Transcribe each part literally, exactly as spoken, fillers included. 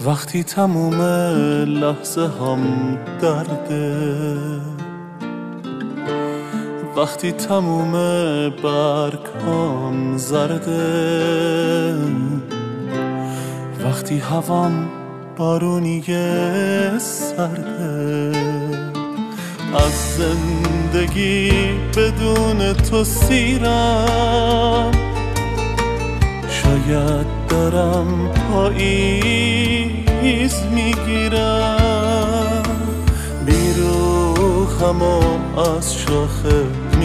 وقتی تموم لحظه هم درده، وقتی تموم برگ هم زرده، وقتی هوام بارونی سرده، از زندگی بدون تو سیرم، شاید دارم پاییز میگیرم، بیروحم و از شاخه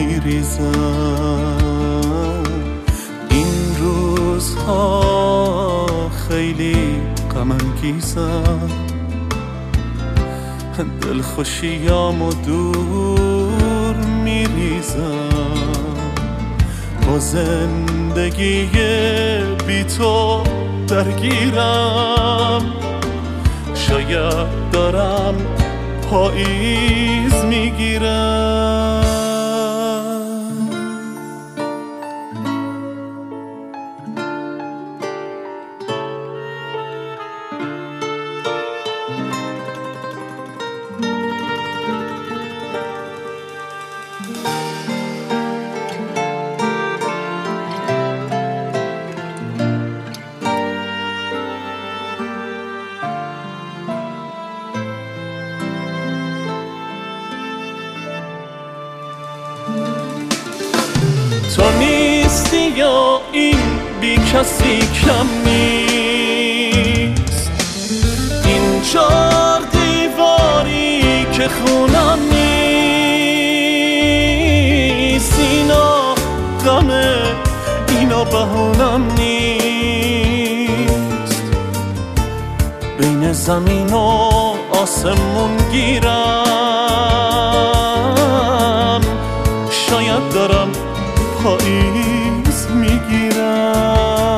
میریزم. این روزها خیلی غم انگیزم، دلخوشیامو دور میریزم. با زندگی بی تو درگیرم، شاید دارم پاییز میگیرم. تو نیستی یا این بی کسی کم نیست، این چار دیواری که خونم نیست، اینا غمه اینا بهونم نیست. بین زمین و آسمون گیرم، شاید دارم پاییز میگیرم.